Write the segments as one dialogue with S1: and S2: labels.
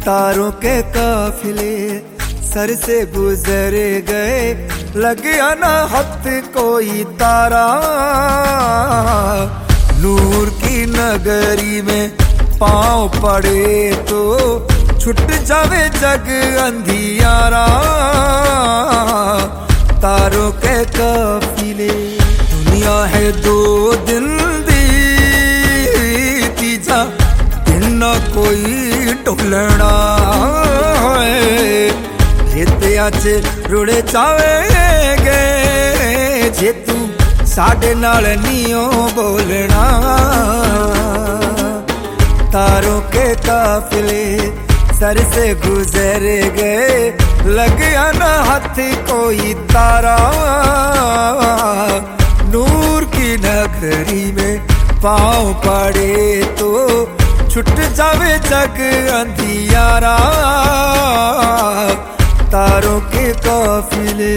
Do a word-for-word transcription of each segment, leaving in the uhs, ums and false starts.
S1: तारों के काफिले सर से गुजर गए, लगे ना हाथ कोई तारा। नूर की नगरी में पांव पड़े तो छुट जावे जग अंधियारा। तारों के काफिले दुनिया है दो दिन दी, तीजा दिन ना कोई ढोलना है। रेतिया च रुड़े जावेंगे जे तू साडे नाल नियो बोलना। तारों के काफिले सर से गुजर गए, लगा ना हाथ कोई तारा। नूर की नगरी में पांव पड़े तो छुट जावे जग अंधियारा। तारों के काफिले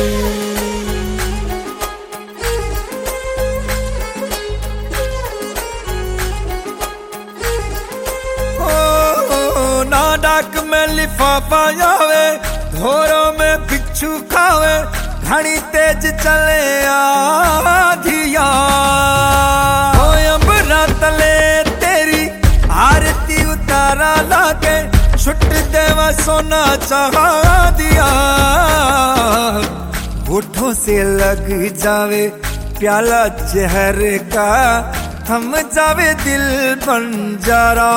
S1: ना डाक में लिफाफा जावे, घोरों में बिच्छू खावे, घड़ी तेज चले आधिया। अंबरा तले तेरी आरती उतारा लाके, छुट देवा सोना चाहा दिया। होठों से लग जावे प्याला जहर का, थम जावे दिल बंजारा।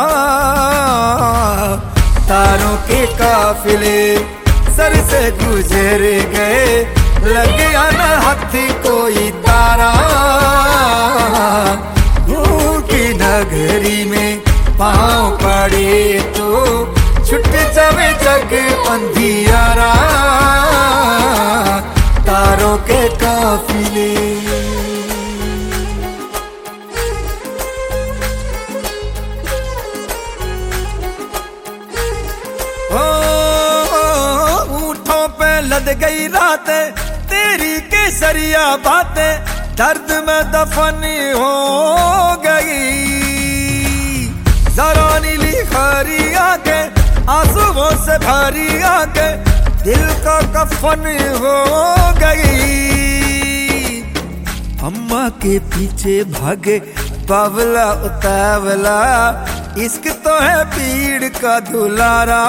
S1: तारों के काफिले सर से गुजर गए, लगे ना हाथ कोई तारा। नूर की नगरी में पांव पड़े तो छुट जावे जग अंधियारा। तारों के काफिले लद गई रातें तेरी केसरिया बातें, दर्द में दफन हो गई। जरा नीली खरी आके आंसुओं से भरी आके, दिल का कफन हो गई। अम्मा के पीछे भागे बावला उतावला, इश्क तो है पीड़ का दुलारा।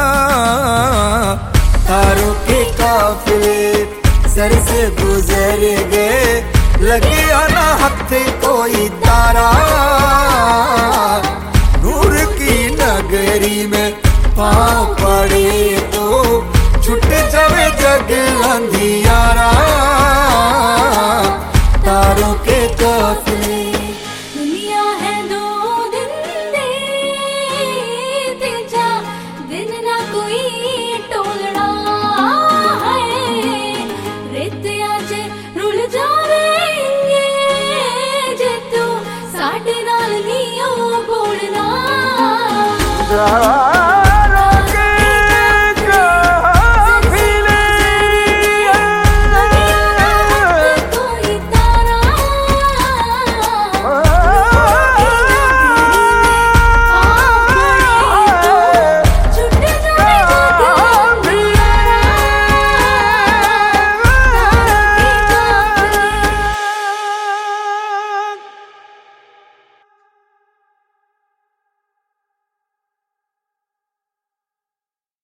S1: तारों के काफिले सर से गुजर गए, लगे ना हाथ कोई तारा। नूर की नगरी में पांव पड़े तो छुट जावे जग अंधियारा। तारों के काफिले
S2: दुनिया है दो दिन दे, तेजा दिन ना कोई टोलना है। रेतिया च रुल जावेंगे जे तू साडे नाल नियो बोलना।